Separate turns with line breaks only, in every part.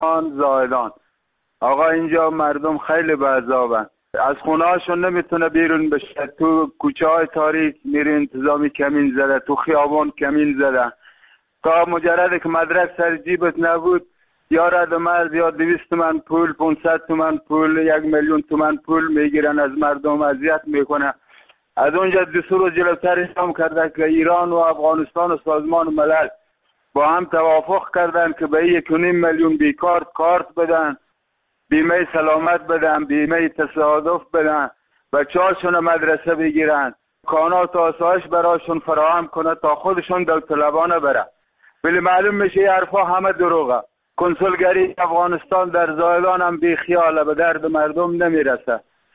آن زائدان. آقا اینجا مردم خیلی به عذابن، از خونه هاشون نمیتونه بیرون بشه، تو کوچه های تاریک نیروی انتظامی کمین زده، تو خیابان کمین زده. تا مجرد که مدرک سر جیبت نبود یا رد مرز یا 200 تومن پول، 500 تومن پول، 1,000,000 تومن پول میگیرن از مردم، اذیت میکنه. از اونجا 2 روز جلوتر اعلام کرده که ایران و افغانستان و سازمان ملل با هم توافق کردن که به 1.5 میلیون بیکار کارت بدن، بیمه سلامت بدن، بیمه تصادف بدن، بچه‌هاشون مدرسه بگیرن، کانات و آسایش براشون فراهم کنه تا خودشون داوطلبانه بره. ولی معلوم میشه این حرفا همه دروغه. کنسولگری افغانستان در زائدان هم بی خیاله، به درد مردم نمیرسه.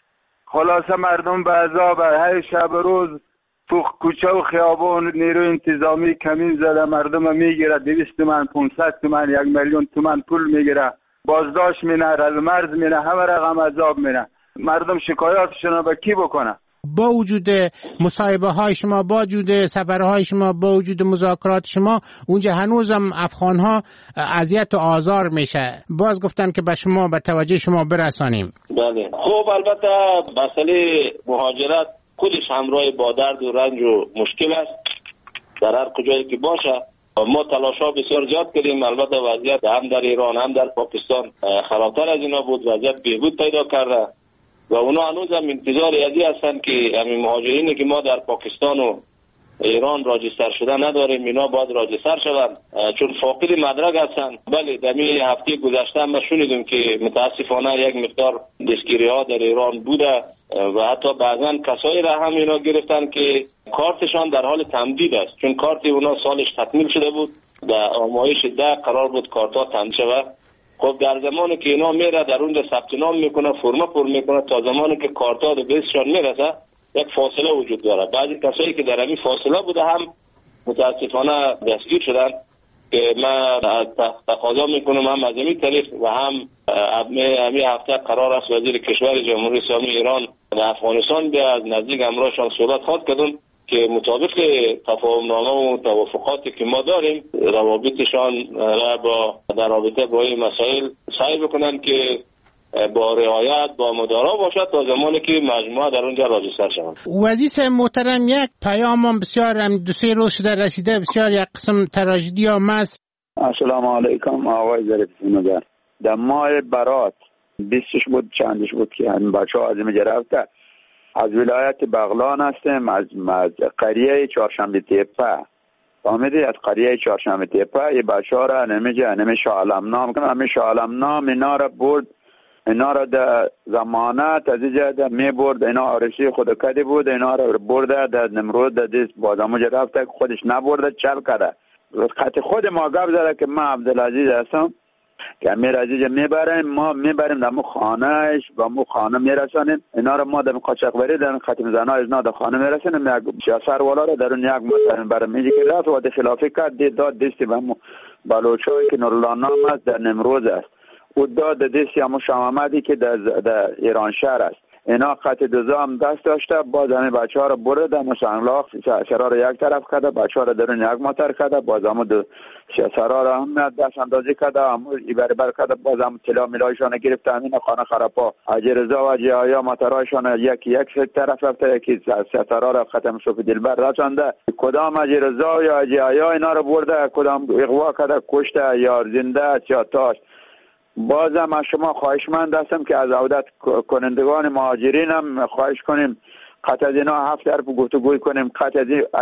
خلاصه مردم به عذاب، هر شب روز تو کوچه و خیابان نیروی انتظامی کمین زده، مردم میگیره 200 تومن، 500 تومن، 1,000,000 تومن پول میگیره، بازداشت مینه، رد مرز مینه، همه رقم عذاب مینه. مردم شکایاتشون به کی بکنه؟
با وجود مصاحبه های شما، با وجود سفرهای شما، با وجود مذاکرات شما، اونجا هنوزم افغان ها اذیت و آزار میشه. باز گفتن که به شما، به توجه شما برسانیم.
بله. خب البته مسئله مهاجرت خودش همراه با درد و رنج و مشکل است در هر کجایی که باشه. ما تلاش‌ها بسیار زیاد کردیم. البته وضعیت هم در ایران هم در پاکستان خرابتر از اینا بود، وضعیت بهبود پیدا کرده و اونا هنوز هم انتظار ازی هستن که همین مهاجرینی که ما در پاکستان و ایران راجستر شده نداریم، اینا باید راجستر شدن چون فاقد مدرک هستن. بله در هفته گذشته ما شنیدیم که متاسفانه یک مقدار دستگیری ها در ایران بوده و حتی بعضا کسایی را هم اینا گرفتن که کارتشان در حال تمدید است، چون کارت اونا سالش تکمیل شده بود، در آمایش 10 قرار بود کارتا تمدید شود. خب در زمانی که اینا میره در اونجا ثبت نام میکنه، فرم پر میکنه، تا زمانی که کارتا به دستشان میرسه یک فاصله وجود داره. بعضی کسایی که در همین فاصله بوده هم متاسفانه دستگیر شدن که من تقاضا میکنم هم از این طریق و هم همین هفته قرار است وزیر کشور جمهوری اسلامی ایران و افغانستان به از نزدیک همراهشان صحبت خواهد کردن که مطابق تفاهم نامه و توافقاتی که ما داریم روابطشان را در رابطه با این مسائل سعی بکنن که با رعایت با مدارا باشد تا زمانی که مجموعه در اونجا راجستر شود.
وزیر محترم، یک پیام بسیار 2-3 روز شده رسیده، بسیار یک قسم تراژدی آمیز.
السلام علیکم آقای ظریف. در ماه برات 20 بود چندش بود که همین بچه‌ها از اینجا رفته، از ولایت بغلان هستیم، از قریه چهارشنبه تپه. فهمیدی؟ از قریه چهارشنبه تپه یه بچه‌ها را نمیشه عالم نام کنه، نمیشه عالم نام اینا را برد، اینا را در زمانت از اینجا می برد، اینا آرشی خود کدی بود، اینا را برده در نمرود در دیست بازمو رفته، خودش نبرده چل کرده. خط خود ما گفت زده که من عبدالعزیز هستم که امیر عزیز میبریم، ما میبریم در مو خانهش و مو خانه میرسانیم، اینا را ما در قاچاقبری در ختم زنای اینا در خانه میرسانیم. یک سروالا را در اون یک مطمئن برای میگه که رفت و خلافی کرد داد دستی به مو بلوچایی که نورالله نام است در نمروز است، او داد دستی همون شمامدی که در ایران شهر است. اینا قط دوزا هم دست داشته، باز همین بچه ها رو برده در مسنگلاخ سرا رو یک طرف کرده، بچه ها رو درون یک ماتر کرده، باز همون سرا رو هم دست اندازی کرده، همون ایبر بر کرده، باز همون طلا میلایشان گرفته، همین خانه خرابا حاجی رضا و حاجی آیا ماترایشان یک طرف رفته، یکی سرا رو ختم شوف دلبر رسانده. کدام حاجی رضا یا حاجی آیا اینا رو برده، کدام اغوا کرده، کشته یا زنده است یا تاش. بازم از شما خواهشمند هستم که از عودت کنندگان مهاجرین هم خواهش کنیم قطع از اینا 7 حرف گفتگوی کنیم. قطع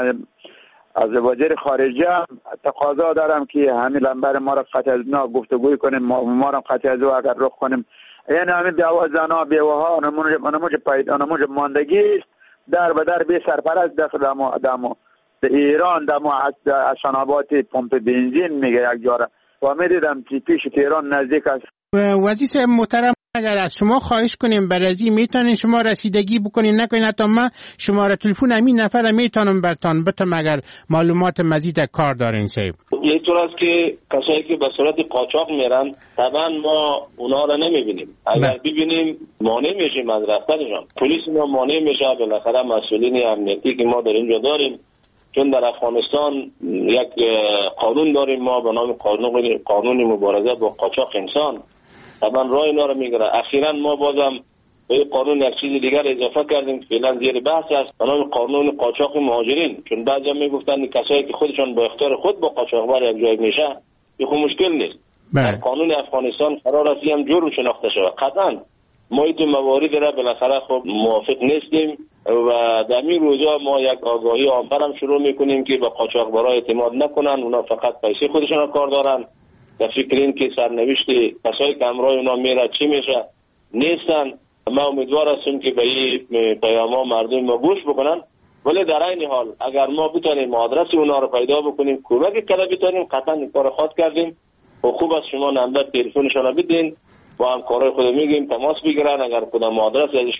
از وزیر خارجه هم تقاضا دارم که همین لنبر ما را قطع از اینا گفتگوی کنیم، ما را قطع از او اگر رخ کنیم. یعنی همین دعوا زنا بیوه ها نموج ماندگی است، در به در بی سرپرست دمو ایران دمو از شنابات پمپ بنزین میگه یک جاره و میدیدم پیش تهران نزدیک است.
وزیر محترم، اگر از شما خواهش کنیم برازی میتونین شما رسیدگی بکنین، نکنین حتی من شماره تلفن همین نفر میتونم برتان بتم اگر معلومات مزید کار دارین صاحب.
یه طور است که کسایی که به صورت قاچاق میرن طبعا ما اونا را نمیبینیم، اگر ببینیم مانع میشیم از رفتنشان، پلیس ما مانع میشه، بالاخره مسئولین امنیتی که ما در اینجا داریم چون در افغانستان یک قانون داریم ما به نام قانون مبارزه با قاچاق انسان. طبعا راه اینا رو میگیره. اخیراً ما بازم به قانون یک چیز دیگر اضافه کردیم که فعلا زیر بحث است به نام قانون قاچاق مهاجرین. چون بعضی میگفتن کسایی که خودشان با اختیار خود با قاچاقبر یک جای میشه این خب مشکل نیست. در قانون افغانستان قرار است هم جرم شناخته شود. قطعا ما این موارد را بالاخره خب موافق نیستیم و در این روزا ما یک آگاهی عامه هم شروع میکنیم که به قاچاقبرها اعتماد نکنن. اونا فقط پیسه خودشون را کار دارن. در فکر این که سرنوشت کسایی که همراه اونا میره چی میشه نیستن. ما امیدوار هستیم که به این پیام مردم ما گوش بکنن. ولی در این حال اگر ما بتونیم آدرس اونا رو پیدا بکنیم کمک کلا بتونیم قطعا این کار خود کردیم. و خوب است شما نمبر تلفنشون رو بدین با همکارای خود میگیم تماس بگیرن. اگر کدام آدرس ازش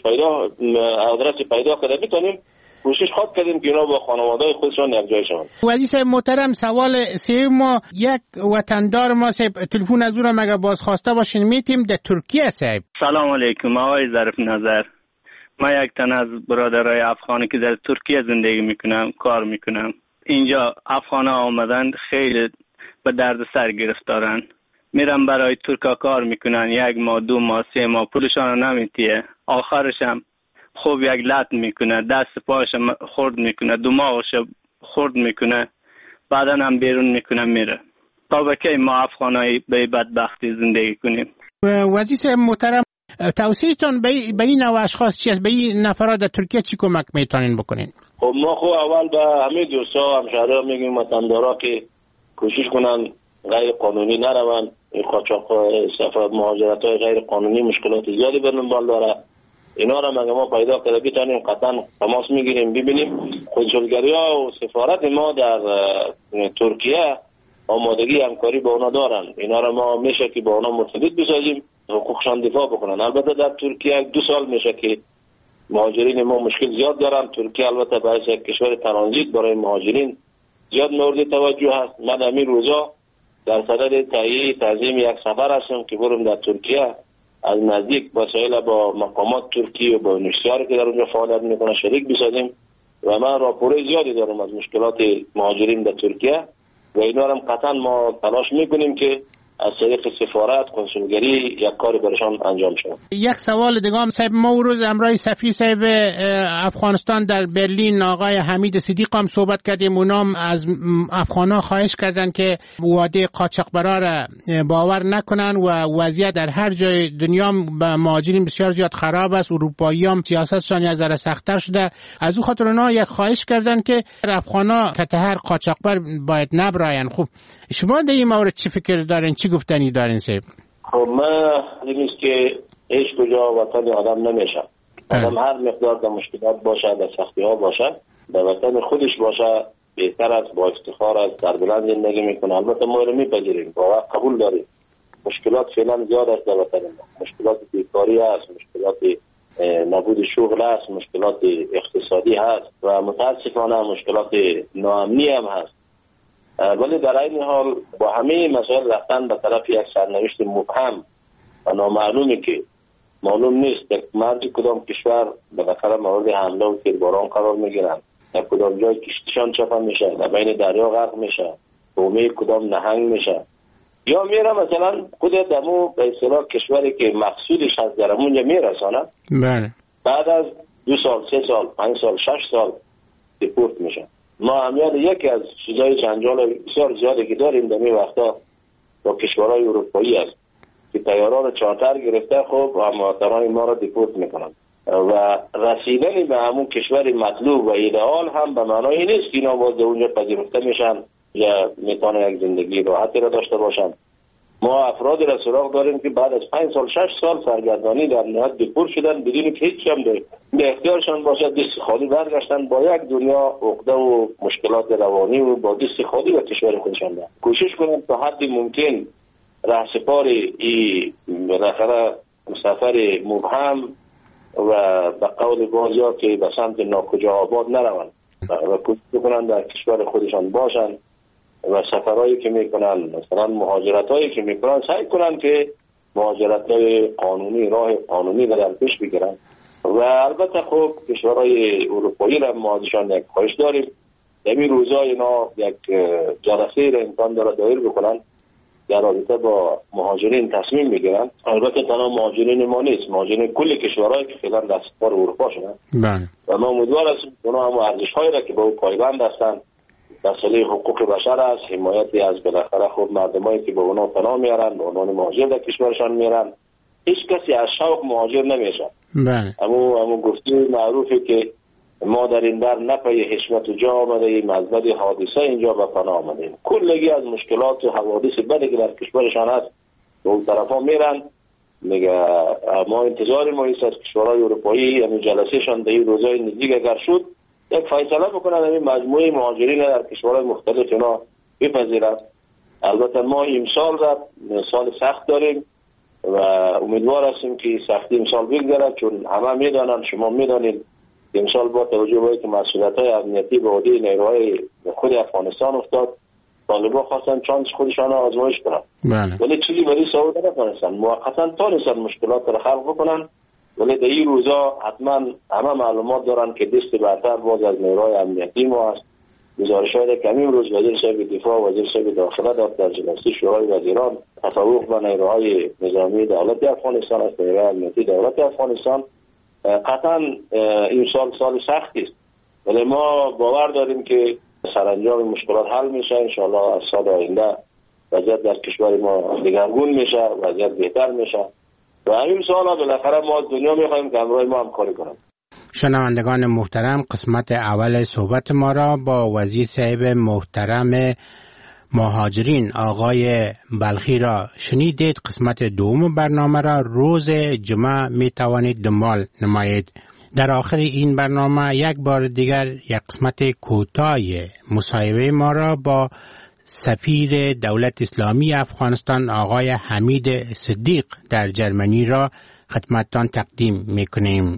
پیدا کنه بتونیم کوشش خود کردیم که اینا با خانواده خودشون یک جای شوند.
ولی صاحب محترم سوال سوم ما یک وطندار ما صاحب تلفن از اون مگه بازخواسته باشین میتیم در ترکیه صاحب.
سلام علیکم آقای ظریف نظر. من یک تن از برادرای افغانی که در ترکیه زندگی میکنم کار میکنم. اینجا افغانا آمدن خیلی به درد سر گرفتارن. میرم برای ترکا کار میکنن 1 ماه 2 ماه 3 ماه پولشان نمیتیه. آخرش هم خوب یک لط میکنه دست پاش خورد میکنه دماغش خورد میکنه بعدا هم بیرون میکنه میره. تا به کی ما افغانایی به بدبختی زندگی کنیم؟
وزیر محترم توصیه‌تون به این نوع اشخاص چی است؟ به این نفرات در ترکیه چی کمک میتونین بکنین؟
خب ما خب اول به همه دوستا همشهرها میگیم وطندارا که کوشش کنن غیر قانونی نروند. قاچاق سفر مهاجرت‌های غیر قانونی مشکلات زیادی بر دنبال داره. اینا را ما پیدا کرده بتونیم قطعا تماس میگیریم ببینیم. کنسولگری‌ها و سفارت ما در ترکیه آمادگی همکاری با اونا دارن. اینا را ما میشه که با اونا مرتبط بسازیم حقوقشان دفاع بکنن. البته در ترکیه 2 سال میشه که مهاجرین ما مشکل زیاد دارن. ترکیه البته باعث یک کشور ترانزیت برای مهاجرین زیاد مورد توجه هست. من همین روزا در صدد تهیه تنظیم یک سفر هستم که برم در ترکیه از نزدیک وسایل با مقامات ترکیه و با نشریات که در اونجا فعالیت میکنه شریک بسازیم و من راپور زیادی دارم از مشکلات مهاجرین در ترکیه و اینا هم قطعا ما تلاش میکنیم که از طریق سفارت کنسولگری یک کاری برشان انجام شود.
یک سوال دیگه هم صاحب ما روز امرای سفیر صاحب افغانستان در برلین آقای حمید صدیق هم صحبت کردیم. اونام از افغانا خواهش کردن که وعده قاچاقبرا را باور نکنن و وضعیت در هر جای دنیا به مهاجرین بسیار زیاد خراب است. اروپایی هم سیاستشان یک ذره سخت‌تر شده. از اون خاطر اونا یک خواهش کردن که افغانا که هر قاچاقبر باید نبراین. خب شما در این مورد چی فکر دارین؟ چی گفتنی دارین صاحب؟
خب من نیست که هیچ کجا وطن آدم نمیشه. آدم هر مقدار در مشکلات باشه در سختی ها باشه در وطن خودش باشه بهتر است با افتخار است در بلند زندگی میکنه. البته ما رو میپذیریم با قبول داریم مشکلات فعلا زیاد است در وطن ما. مشکلات بیکاری است، مشکلات نبود شغل است، مشکلات اقتصادی هست و متاسفانه مشکلات ناامنی هم هست. ولی در این حال با همه مسائل رفتن به طرف یک سرنوشت مبهم و نامعلومی که معلوم نیست در مرز کدام کشور بالاخره مورد حمله و تیرباران قرار میگیرن، در کدام جای کشتیشان چپا میشه، در بین دریا غرق میشه، بومه کدام نهنگ میشه، یا میره مثلا خود دمو به اصطلاح کشوری که مقصودش از درمونجا میرسانه.
بله.
بعد از 2 سال 3 سال 5 سال 6 سال دیپورت میشه. ما همیان یکی از چیزای جنجال بسیار زیادی که داریم در این وقتا با کشورهای اروپایی است که طیاران چارتر گرفته خب مهاجران ما را دیپورت میکنن و رسیدن به همون کشور مطلوب و ایدئال هم به معنای نیست که اینا باز اونجا پذیرفته میشن یا میتونه یک زندگی راحتی را داشته باشن. ما افرادی را سراغ داریم که بعد از 5 سال 6 سال سرگردانی در نهایت دیپورت شدن بدون که هیچ هم به اختیارشان باشد دست خالی برگشتن با یک دنیا عقده و مشکلات روانی و با دست خالی به کشور خودشان دارن. کوشش کنیم تا حد ممکن رهسپار این بالاخره سفر مبهم و به قول بعضیا که به سمت ناکجا آباد نروند و کوشش کنند در کشور خودشان باشن و سفرهایی که میکنن مثلا مهاجرتایی که میکنن سعی کنن که مهاجرتای قانونی راه قانونی را در پیش بگیرن و البته خب کشورهای اروپایی را ما ازشان یک خواهش داریم همین روزا اینا یک جلسه را امکان داره دایر بکنن در رابطه با مهاجرین تصمیم میگیرن. البته تنها مهاجرین ما نیست، مهاجرین کل کشورهایی که فعلا دستیار اروپا شدن و ما امیدوار هستیم اونا هم ارزش‌هایی را که با او پایبند هستند، مسئله حقوق بشر است، حمایت از بالاخره خود مردمایی که به اونا پناه میارن، به عنوان مهاجر در کشورشان میارن. هیچ کسی از شوق مهاجر نمیشه. اما گفته معروفه که ما در این در نپای حشمت و جا آمده ایم، از بد حادثه اینجا به پناه آمدیم. کلگی از مشکلات و حوادث بدی که در کشورشان هست به اون طرفا میرن. میگه ما انتظار ما است از کشورهای اروپایی، یعنی جلسهشان در این روزهای نزدیک اگر شد یک فیصله بکنن، همین مجموعه مهاجرین در کشورهای مختلف اینا بپذیرن. البته ما امسال سال سخت داریم و امیدوار هستیم که سختی امسال بگذره، چون همه میدانن، شما میدانید امسال با توجه به اینکه مسئولیت‌های امنیتی به عهده نیروهای خود افغانستان افتاد، طالبان خواستن چانس خودشان را آزمایش کنن، ولی چیزی برای صعود نتونستن. موقتا تونستن مشکلات را خلق بکنن، ولی در این روزا حتما همه معلومات دارن که دست برتر باز از نیروهای امنیتی ما است. گزارش‌هایی که همین روز وزیر صاحب دفاع و وزیر صاحب داخله داد در جلسه شورای وزیران تفوق به نیروهای نظامی دولت افغانستان است، نیروهای امنیتی دولت افغانستان. قطعا این سال سختی است، ولی ما باور داریم که سرانجام مشکلات حل میشه. انشاءالله از سال آینده وضعیت در کشور ما دگرگون میشه، وضعیت بهتر میشه و همین سال بالاخره ما از دنیا میخوایم که همراه ما همکاری کنند.
شنوندگان محترم، قسمت اول صحبت ما را با وزیر صاحب محترم مهاجرین آقای بلخی را شنیدید. قسمت دوم برنامه را روز جمعه می توانید دنبال نمایید. در آخر این برنامه یک بار دیگر یک قسمت کوتاه مصاحبه ما را با سفیر دولت اسلامی افغانستان آقای حمید صدیق در جرمنی را خدمتتان تقدیم می کنیم.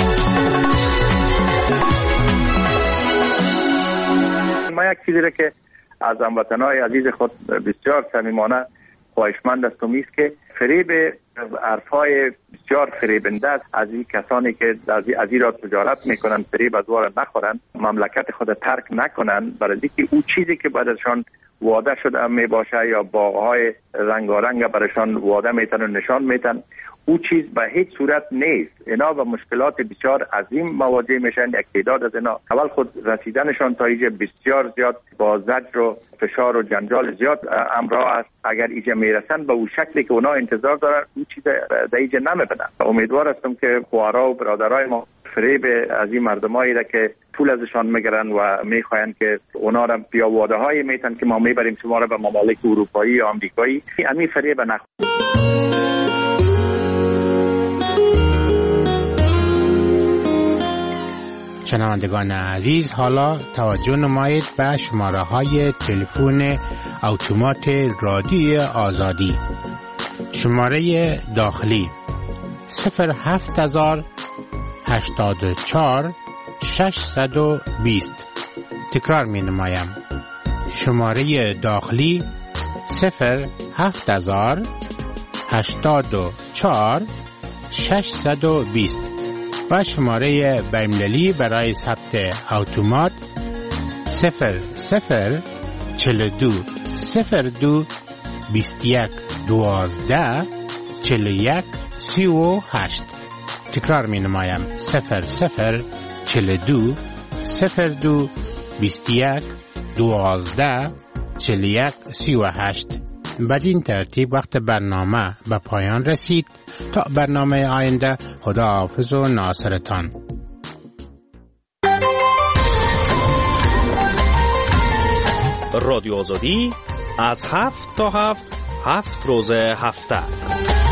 ما یک چیزی را که از هموطنان عزیز خود بسیار صمیمانه خواهشمند هستم است که فریب حرفهای بسیار فریبنده است از این کسانی که از این را تجارت میکنن، فریب از وارد نخورن، مملکت خود ترک نکنن، برای اینکه اون چیزی که بعدشان وعده شده می باشه یا باغهای رنگارنگ برایشان وعده میتن و نشان میتن، او چیز به هیچ صورت نیست. اینا با مشکلات بسیار عظیم مواجه میشن. یک تعداد از اینا اول خود رسیدنشان تا اینجا بسیار زیاد با زجر و فشار و جنجال زیاد همراه است. اگر اینجا میرسن به اون شکلی که اونا انتظار دارن اون چیز در اینجا نمیبینن. امیدوار هستم که خوارا و برادرای ما فریب از این مردمایی را که پول ازشان میگیرن و میخواین که اونا را بیا وعده هایی میتن که ما میبریم شما را به ممالک اروپایی یا آمریکایی، همین فریب نخورید.
شنوندگان عزیز، حالا توجه نمایید به شماره های تلفن اتومات رادیو آزادی. شماره داخلی 07084 620. تکرار می نمایم. شماره داخلی 07084 620 و شماره بین‌المللی برای ثبت اتومات 0042 02 21 12 41 38. تکرار می نمایم 0042 02 21 12 41 38. بدین ترتیب وقت برنامه به پایان رسید. تا برنامه آینده، خدا حافظ و ناصرتان.
رادیو آزادی از 7 تا 7 روز هفته.